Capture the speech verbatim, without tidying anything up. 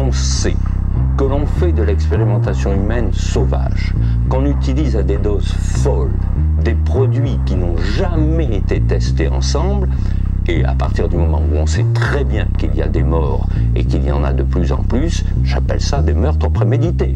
l'on sait que l'on fait de l'expérimentation humaine sauvage, qu'on utilise à des doses folles des produits qui n'ont jamais été testés ensemble, et à partir du moment où on sait très bien qu'il y a des morts et qu'il y en a de plus en plus, j'appelle ça des meurtres prémédités.